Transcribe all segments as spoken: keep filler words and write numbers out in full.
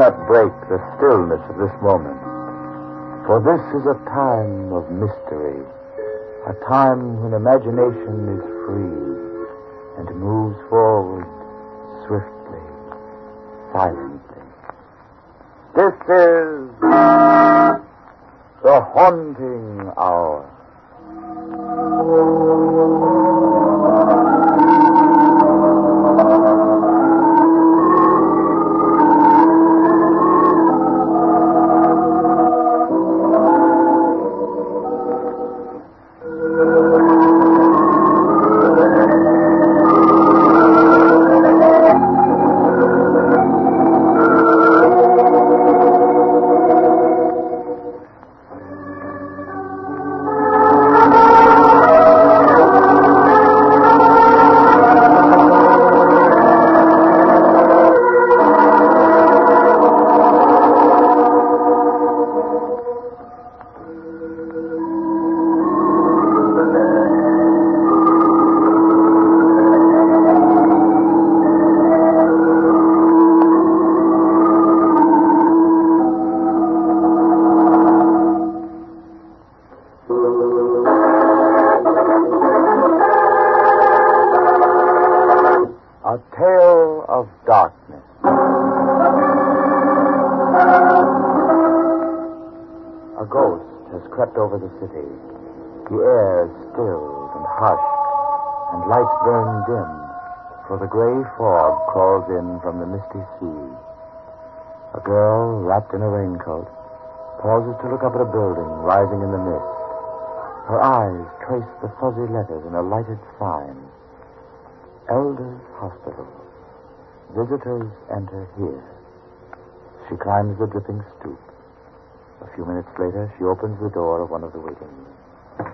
not break the stillness of this moment, for this is a time of mystery, a time when imagination is free and moves forward swiftly, silently. This is the Haunting Hour. Over the city. The air is stilled and hushed, and lights burn dim, for the gray fog crawls in from the misty sea. A girl, wrapped in a raincoat, pauses to look up at a building rising in the mist. Her eyes trace the fuzzy letters in a lighted sign. Elders Hospital. Visitors enter here. She climbs the dripping stoop. A few minutes later, she opens the door of one of the waiting rooms.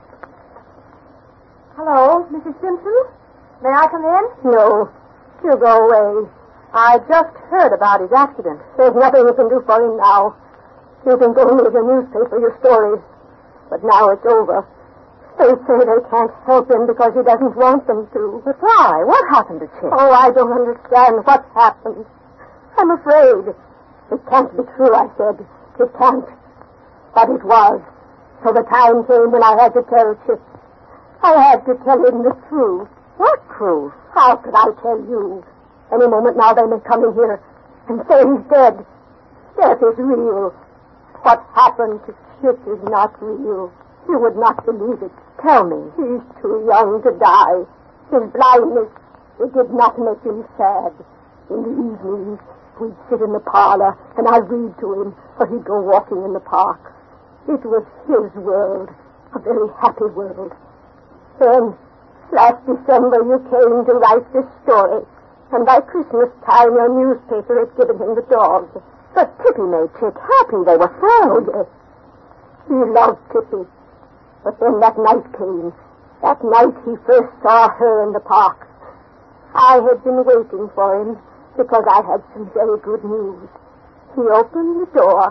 Hello, Missus Simpson? May I come in? No. You go away. I just heard about his accident. There's nothing you can do for him now. You can go read the newspaper, your stories. But now it's over. They say they can't help him because he doesn't want them to. But why? What happened to Chip? Oh, I don't understand what's happened. I'm afraid. It can't be true, I said. It can't. But it was. So the time came when I had to tell Chip. I had to tell him the truth. What truth? How could I tell you? Any moment now they may come in here and say he's dead. Death is real. What happened to Chip is not real. You would not believe it. Tell me. He's too young to die. His blindness, it did not make him sad. In the evenings, we'd sit in the parlor, and I'd read to him, or he'd go walking in the park. It was his world, a very happy world. Then, last December, you came to write this story, and by Christmas time, your newspaper had given him the dog. But Tippy made Chick happy. They were friends. Oh, yes. He loved Tippy. But then that night came. That night he first saw her in the park. I had been waiting for him, because I had some very good news. He opened the door,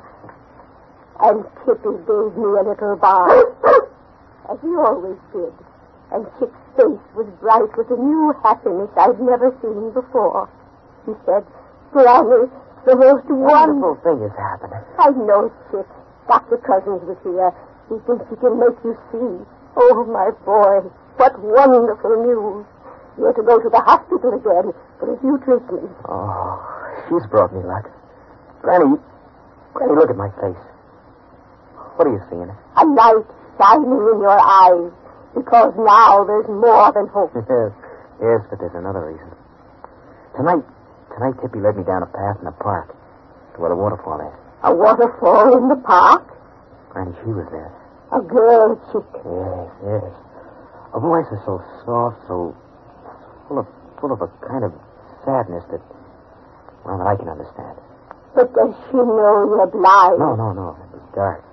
and Tippy gave me a little bark, as he always did. And Chip's face was bright with a new happiness I'd never seen before. He said, Granny, the most wonderful thing has happened. I know, Chip. Doctor Cousins was here. He thinks he can make you see. Oh, my boy, what wonderful news. You're to go to the hospital again for a few treatments. Oh, she's brought me luck. Granny, Granny, look at my face. What are you seeing? A light shining in your eyes, because now there's more than hope. Yes, yes, but there's another reason. Tonight, tonight Tippy led me down a path in the park to where the waterfall is. A waterfall in the park? Granny, she was there. A girl, Chick. Yes, yes. Her voice is so soft, so full of full of a kind of sadness that, well, that I can understand. But does she know you're blind? No, no, no. It was dark.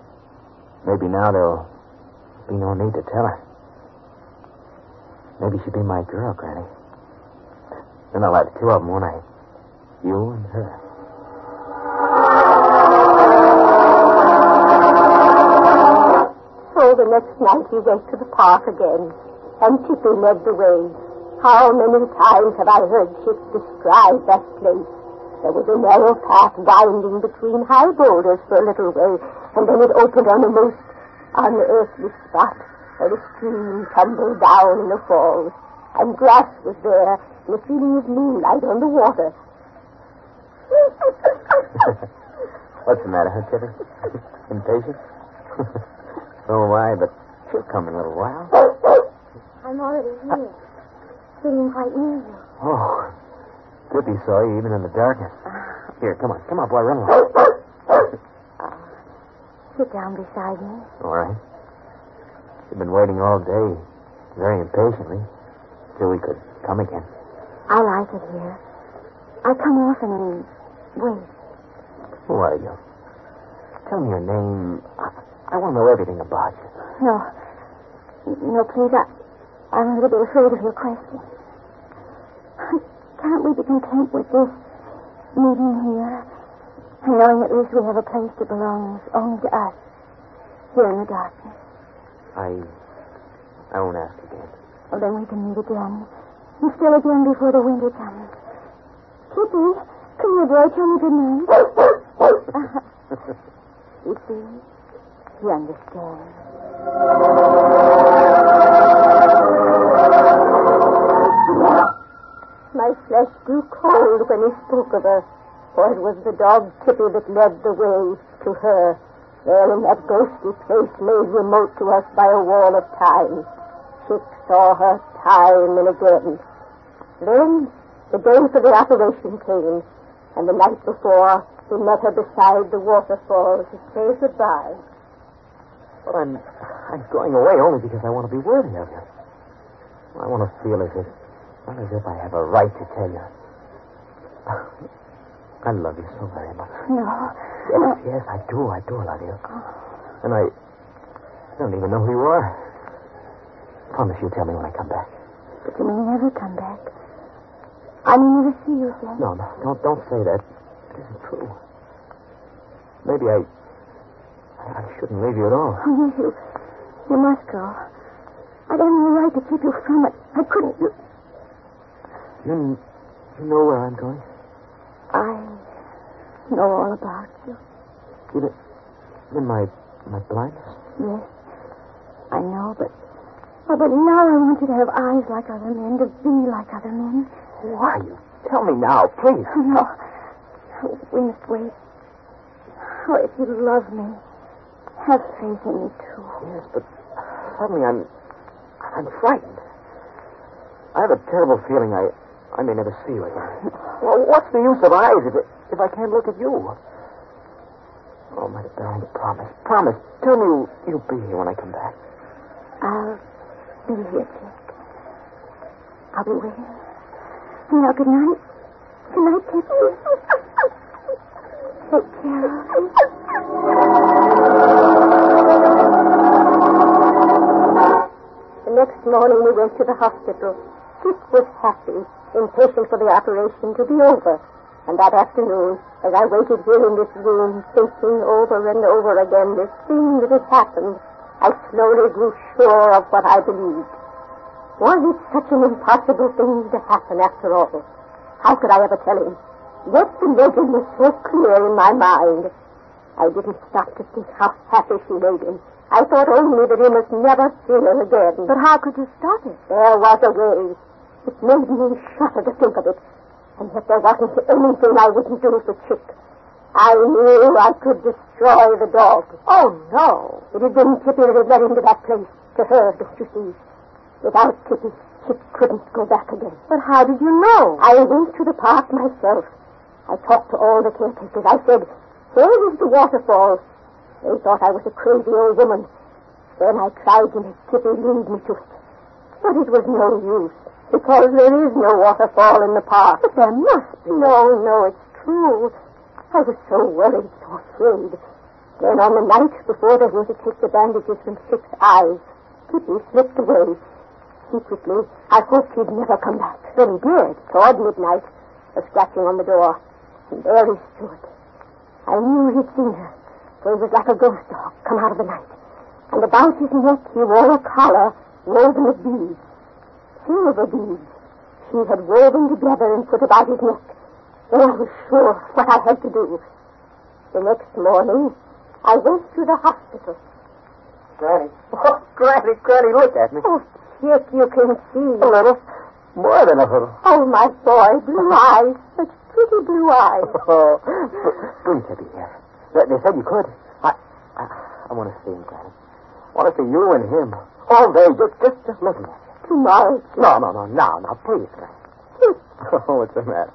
Maybe now there'll be no need to tell her. Maybe she'll be my girl, Granny. Then I'll have two of them, won't I? You and her. So the next night he went to the park again, and Tippy led the way. How many times have I heard Chip describe that place? There was a narrow path winding between high boulders for a little way, and then it opened on a most unearthly spot where the stream tumbled down in a falls, and grass was there, and a feeling of moonlight on the water. What's the matter, huh, Kitty? Impatient? So am I, but she'll come in a little while. I'm already here, sitting quite near you. Oh, Tippy saw you even in the darkness. Here, come on. Come on, boy, run along. Uh, sit down beside me. All right. You've been waiting all day, very impatiently, till we could come again. I like it here. I come often and wait. Who are you? Tell me your name. I, I want to know everything about you. No. No, please, I, I'm a little bit afraid of your question. Can't we be content with this meeting here, and knowing at least we have a place that belongs only to us, here in the darkness? I... I won't ask again. Well, then we can meet again, and still again before the winter comes. Kitty, come here, boy, tell me good night. You see, you understand. My flesh grew cold when he spoke of her, for it was the dog Tippy that led the way to her, there in that ghostly place made remote to us by a wall of time. Chick saw her time and again. Then the day for the operation came, and the night before we met her beside the waterfall to say goodbye. But I'm... I'm going away only because I want to be worthy of you. I want to feel as if... Not as if I have a right to tell you. I love you so very much. No. Yes, no. yes, I do. I do love you. And I... I don't even know who you are. Promise you'll tell me when I come back. But you may never come back. I may never see you again. No, no, don't, don't say that. It isn't true. Maybe I... I, I shouldn't leave you at all. Oh, yes, you... You must go. I don't have the right to keep you from it. I couldn't... You... You, you know where I'm going? I know all about you. Even in my my blindness? Yes, I know, but oh, but now I want you to have eyes like other men, to be like other men. Who are you? Tell me now, please. No, we must wait. Oh, if you love me, have faith in me too. Yes, but suddenly I'm I'm frightened. I have a terrible feeling I. I may never see you again. Well, what's the use of eyes if, it, if I can't look at you? Oh, my darling, promise. Promise. Tell me you'll, you'll be here when I come back. I'll be here, Chick. I'll be waiting. Now, good night. Good night, Tippy. Take care of me. The next morning we went to the hospital. Chick was happy, impatient for the operation to be over. And that afternoon, as I waited here in this room, thinking over and over again this thing that had happened, I slowly grew sure of what I believed. Was it such an impossible thing to happen after all? How could I ever tell him? Yet the legend was so clear in my mind. I didn't stop to think how happy she made him. I thought only that he must never see her again. But how could you stop it? There was a way. It made me shudder to think of it. And yet there wasn't anything I wouldn't do for Chick. I knew I could destroy the dog. Oh, no. It had been Tippy that had led him to that place. To her, don't you see? Without Tippy, Chick couldn't go back again. But how did you know? I went to the park myself. I talked to all the caretakers. I said, where is the waterfall? They thought I was a crazy old woman. Then I tried to make Tippy lead me to it. But it was no use. Because there is no waterfall in the park. But there must be. No, no, it's true. I was so worried, so afraid. Then on the night before they were to take the bandages from Chick's eyes, Tippy slipped away. Secretly, I hoped he'd never come back. Then he did. Toward midnight, a scratching on the door. And there he stood. I knew he'd seen her, for he was like a ghost dog come out of the night. And about his neck he wore a collar woven of beads. Silver beads she had woven together and put about his neck. Then I was sure what I had to do. The next morning, I went to the hospital. Granny. Oh, Granny, Granny, look at me. Oh, Chick, you can see. A little. More than a little. Oh, my boy, blue eyes. Such pretty blue eyes. Oh, bring Tippy here. They, they said you could. I, I, I want to see him, Granny. I want to see you and him all day, just, just, just looking at you. Tomorrow. No, no, no, now, now, please, Granny. Chick. Oh, what's the matter?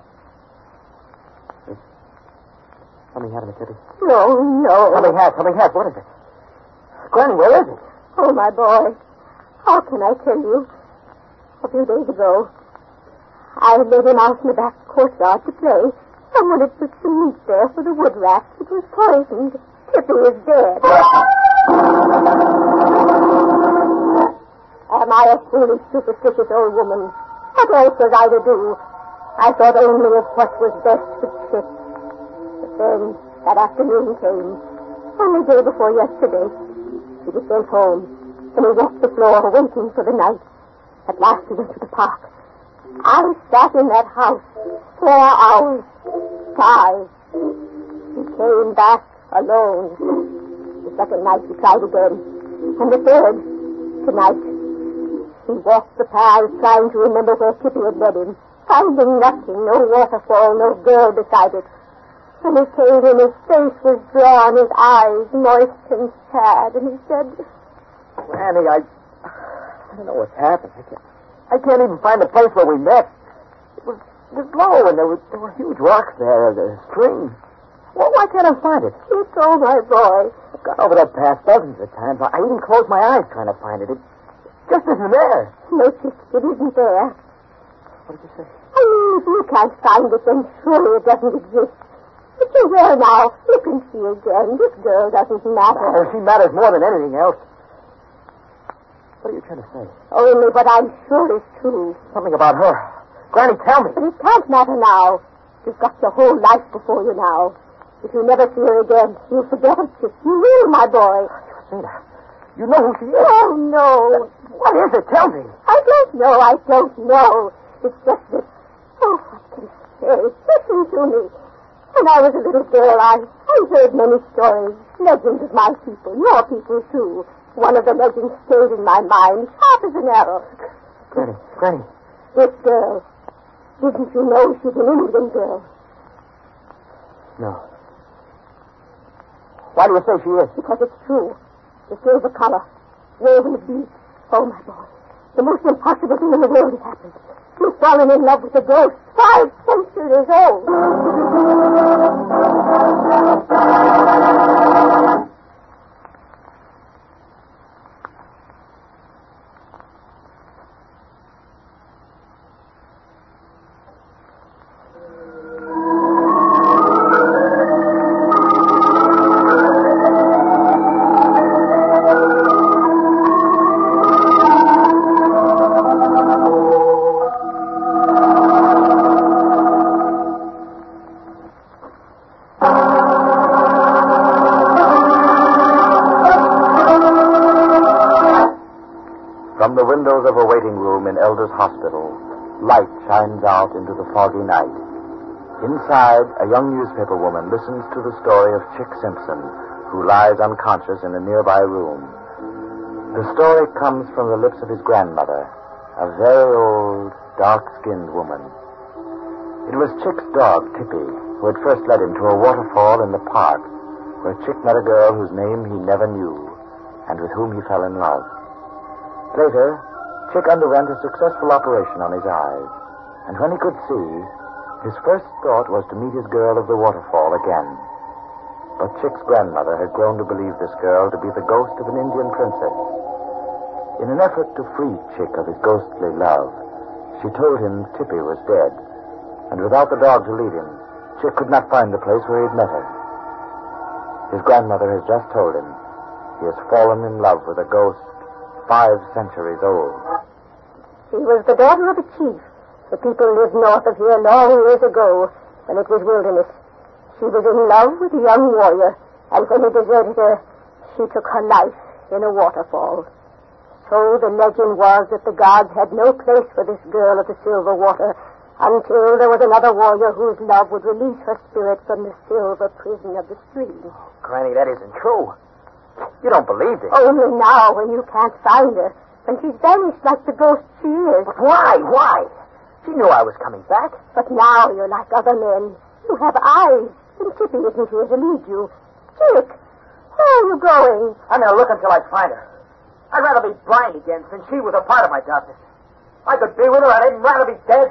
Something happened to Tippy? No, no. Something has, something has. What is it? Granny, where is it? Oh, my boy. How can I tell you? A few days ago, I let him out in the back courtyard to play. Someone had put some meat there for the wood rat. It was poisoned. Tippy is dead. Am I a foolish, superstitious old woman? What else was I to do? I thought only of what was best for Chick. But then, that afternoon came. Only day before yesterday. He was sent home, and he walked the floor waiting for the night. At last he went to the park. I sat in that house four hours. Five. He came back alone. The second night he tried again. And the third, tonight. He walked the paths trying to remember where Tippy had led him, finding nothing, no waterfall, no girl beside it. When he came in, his face was drawn, his eyes moist and sad, and he said, Granny, I... I don't know what's happened. I can't, I can't even find the place where we met. It was, it was low, and there, was, there were huge rocks there, the stream. Well, why can't I find it? Chick, oh, my boy. I've gone over that path dozens of times. I even closed my eyes trying to find it. It just isn't there. No, Chick, it isn't there. What did you say? I mean, if you can't find it, then surely it doesn't exist. But you will now. You can see again. This girl doesn't matter. Oh, she matters more than anything else. What are you trying to say? Only what I'm sure is true. Something about her. Granny, tell me. But it can't matter now. You've got your whole life before you now. If you never see her again, you'll forget her, Chick. You will, my boy. Rosita, you know who she is. Oh, no. What is it? Tell me. I don't know. I don't know. It's just that... Oh, what can I say? Listen to me. When I was a little girl, I, I heard many stories, legends of my people, your people, too. One of the legends stayed in my mind, sharp as an arrow. Granny, Granny. This girl. Didn't you know she's an Indian girl? No. Why do you say she is? Because it's true. The silver collar, woven with beads. Oh, my boy. The most impossible thing in the world has happened. You've fallen in love with a ghost five centuries old. From the windows of a waiting room in Elder's Hospital, light shines out into the foggy night. Inside, a young newspaper woman listens to the story of Chick Simpson, who lies unconscious in a nearby room. The story comes from the lips of his grandmother, a very old, dark-skinned woman. It was Chick's dog, Tippy, who had first led him to a waterfall in the park, where Chick met a girl whose name he never knew, and with whom he fell in love. Later, Chick underwent a successful operation on his eyes, and when he could see, his first thought was to meet his girl of the waterfall again. But Chick's grandmother had grown to believe this girl to be the ghost of an Indian princess. In an effort to free Chick of his ghostly love, she told him Tippy was dead, and without the dog to lead him, Chick could not find the place where he had met her. His grandmother has just told him he has fallen in love with a ghost five centuries old. She was the daughter of a chief. The people lived north of here long years ago, when it was wilderness. She was in love with a young warrior, and when he deserted her, she took her life in a waterfall. So the legend was that the gods had no place for this girl of the silver water, Until there was another warrior whose love would release her spirit from the silver prison of the stream. Granny, that isn't true. You don't believe it. Only now, when you can't find her, when she's vanished like the ghost she is. But why? Why? She knew I was coming back. But now you're like other men. You have eyes, and Chippy isn't here to lead you. Chick, where are you going? I'm going to look until I find her. I'd rather be blind again since she was a part of my darkness. I could be with her, I'd even rather be dead.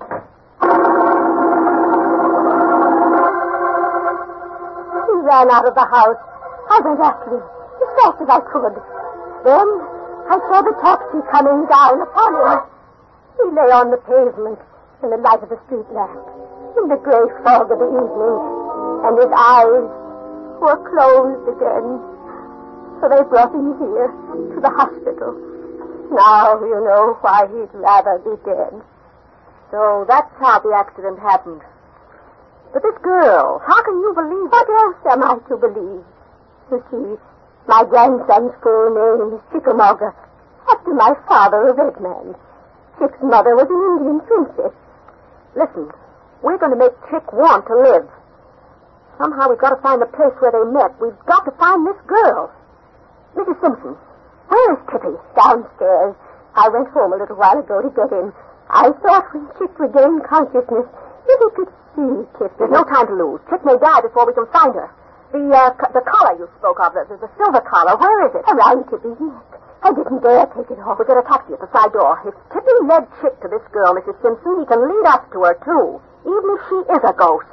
He ran out of the house. I went after him as fast as I could. Then I saw the taxi coming down upon him. He lay on the pavement in the light of the street lamp, in the gray fog of the evening, and his eyes were closed again. So they brought him here to the hospital. Now you know why he'd rather be dead. So that's how the accident happened. But this girl, how can you believe What else am I to believe? You see, my grandson's full name is Chickamauga, after my father, a red man. Chick's mother was an Indian princess. Listen, we're going to make Chick want to live. Somehow we've got to find the place where they met. We've got to find this girl. Missus Simpson, where is Tippy? Downstairs. I went home a little while ago to get him. I thought when Chick regained consciousness, if he could see Tippy. There's no time to lose. Chick may die before we can find her. The, uh, co- the collar you spoke of, the, the, the silver collar, where is it? Around Tippy's neck. I didn't dare take it off. We'll get a taxi at the side door. If Tippy led Chick to this girl, Missus Simpson, he can lead us to her, too, even if she is a ghost.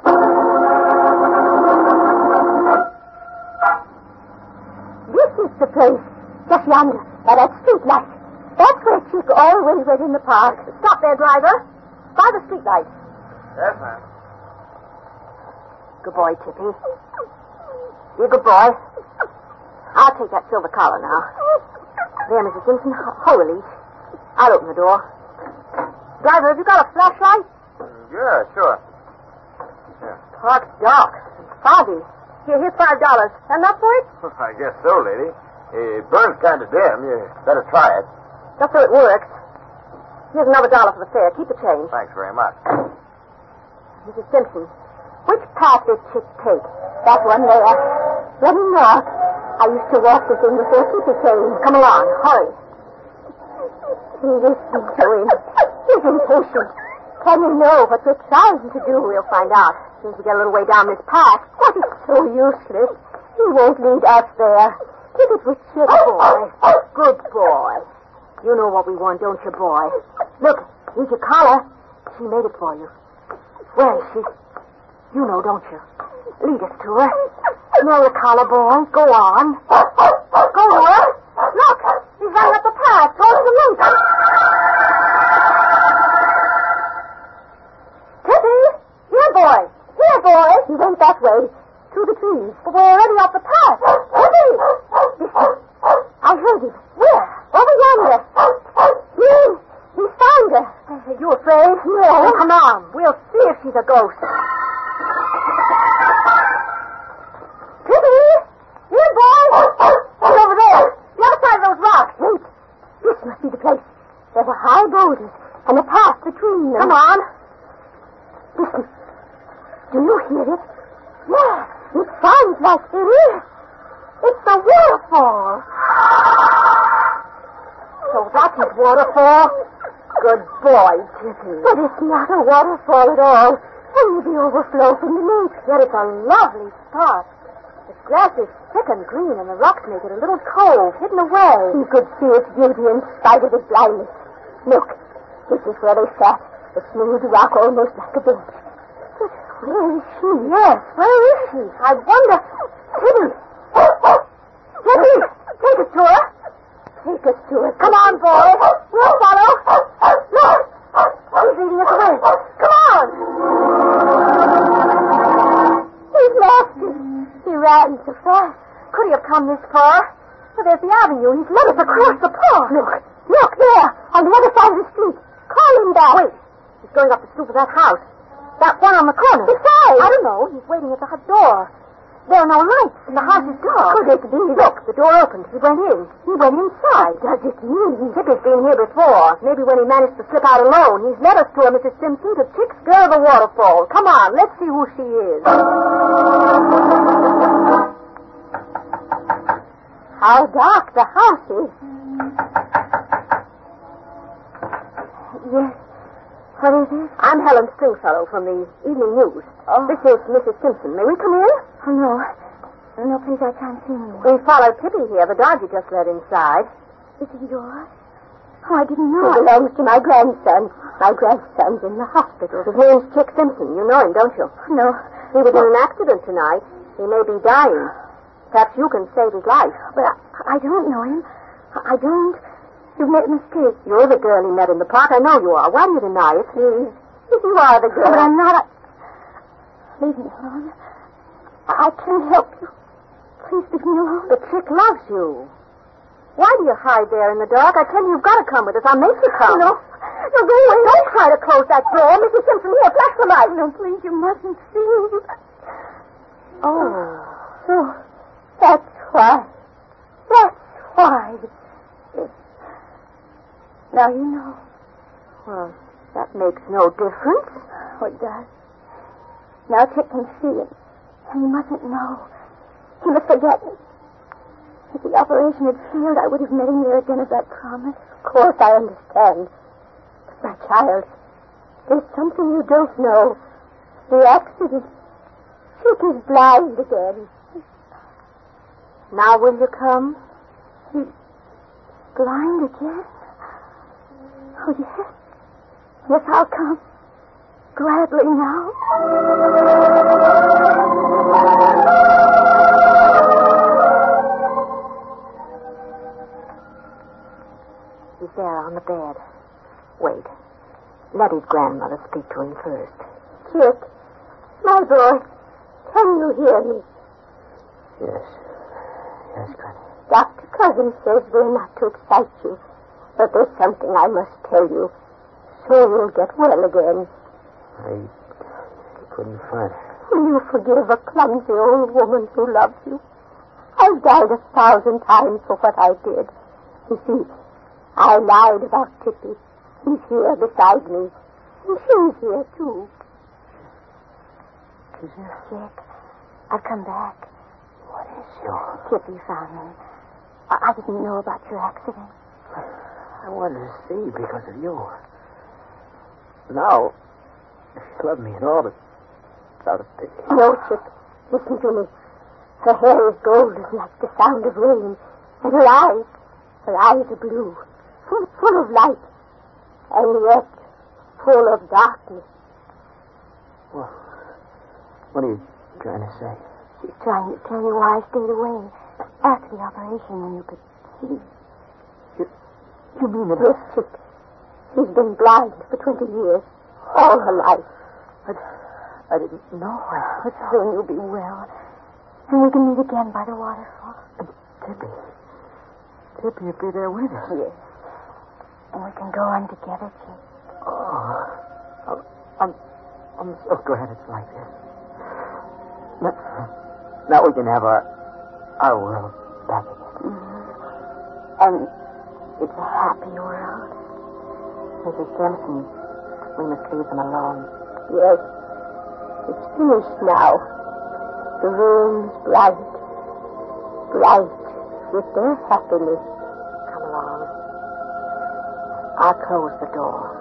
This is the place, just yonder, by that street light. That's where Chick always went in the park. Stop there, driver. By the street light. Yes, ma'am. Good boy, Tippy. You're a good boy. I'll take that silver collar now. There, Missus Simpson, hold the leash. I'll open the door. Driver, have you got a flashlight? Yeah, sure. Yeah. Park's dark and foggy. Here, here's five dollars. Enough for it? I guess so, lady. It burns kind of dim. You better try it. Just so it works. Here's another dollar for the fare. Keep the change. Thanks very much. Missus Simpson, Which path did Chick take? That one there. Running north. I used to walk with him before Tippy came. come along. Hurry. Listen to him. He's impatient. Can you know what we're trying to do? We'll find out as soon as we get a little way down this path. What is so useless? He won't lead us there. If it was Chick. Good boy. Good boy. You know what we want, don't you, boy? Look, here's your collar. She made it for you. Where is she? You know, don't you? Lead us to her. Smell the collar, boy. Go on. Go to her. Look, he's running up the path towards the lake. Tippy! Here, boy. Here, boy. He went that way. Through the trees. But we're already up the path. Tippy! Listen. I heard him. Where? Over yonder. He, he found her. Are you afraid? No. Then come on. We'll see if she's a ghost. Tippy! Here, boy! She's over there. The other side of those rocks. Wait. This must be the place. There were high boulders and a path between them. Come on. Listen. Do you hear it? Yeah. It sounds like it is. It's a waterfall. So that's his waterfall? Good boy, Tippy. But it's not a waterfall at all. Only the overflow from the lake. Yet it's a lovely spot. The grass is thick and green, and the rocks make it a little cove hidden away. He could see its beauty in spite of his blindness. Look, this is where they sat. The smooth rock almost like a bench. But where is she? Yes, where is she? I wonder. Tippy! Tippy! Take us to her. Take us to her. Come on, boy. We'll follow. Look! He's leading us away. Come on! We've lost him. He ran so fast. Could he have come this far? Well, there's the avenue. He's led us across the park. Look, look there, on the other side of the street. Call him back. Wait. He's going up the stoop of that house. That one on the corner. Beside. I don't know. He's waiting at the hut door. There are no lights, and the house is dark. Could it be? Look, the door opened. He went in. He went inside. What does it mean? Chippy's been here before. Maybe when he managed to slip out alone. He's led us to her, Missus Simpson, to Chick's Girl of the Waterfall. Come on, let's see who she is. How dark the house is. Yes. What is it? I'm Helen Stringfellow from the Evening News. Oh. This is Missus Simpson. May we come in? Oh, no. No, please, I can't see anyone. We followed Pippi here, the dog you just let inside. Is it yours? Oh, I didn't know. It belongs to my grandson. My grandson's in the hospital. His name's Chick Simpson. You know him, don't you? No. He was in an accident tonight. He may be dying. Perhaps you can save his life. But I, I don't know him. I don't. You've made a mistake. You're the girl he met in the park. I know you are. Why do you deny it? Please. If you are the girl. But I'm not. A... Leave me alone. I can't help you. Please leave me alone. The Chick loves you. Why do you hide there in the dark? I tell you, you've got to come with us. I'll make you come. No. No, go away. Don't try to close that door. Missus Simpson, here, flash the light. No, please, you mustn't see me. Oh. So, that's why. That's why. Now you know. Well, that makes no difference. Oh, it does. Now Chick can see it. And he mustn't know. He must forget me. If the operation had failed, I would have met him there again as I promised. Of course, I understand. But, my child, there's something you don't know. The accident. Chick is blind again. Now will you come? He's blind again? Oh, yes. Yes, I'll come. Gladly now. He's there on the bed. Wait. Let his grandmother speak to him first. Chick, my boy, can you hear me? Yes. Yes, Granny. Doctor Cousins says we're not to excite you. But there's something I must tell you. So you'll get well again. I, I couldn't find her. Will you forgive a clumsy old woman who loves you? I've died a thousand times for what I did. You see, I lied about Pippi. He's here beside me. And she's here, too. She's here? Chick, I've come back. What is your... Pippi found me. I, I didn't know about your accident. I wanted to see because of you. Now, she loved me and all, but out of pity. No, Chick. Listen to me. Her hair is golden like the sound of rain. And her eyes, her eyes are blue. Full, full of light. And yet, full of darkness. Well, what are you trying to say? She's trying to tell you why I stayed away. After the operation when you could see. You mean that... Yes, Chick. She's been blind for twenty years. All her life. I, I didn't know. I... But soon you'll be well. And we can meet again by the waterfall. And Pippi. Pippi will be there with us. Yes. And we can go on together, Chick. Oh. I'm, I'm, I'm so glad it's like this. Now, now we can have our, our world back again. Mm-hmm. And... it's a happy world. Missus Simpson, we must leave them alone. Yes. It's finished now. The room's bright. Bright with their happiness. Come along. I'll close the door.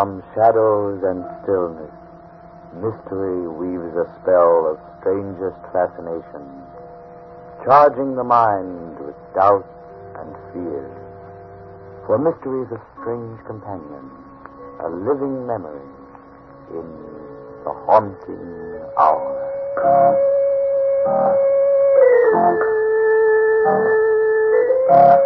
From shadows and stillness, mystery weaves a spell of strangest fascination, charging the mind with doubt and fear. For mystery is a strange companion, a living memory in the haunting hour.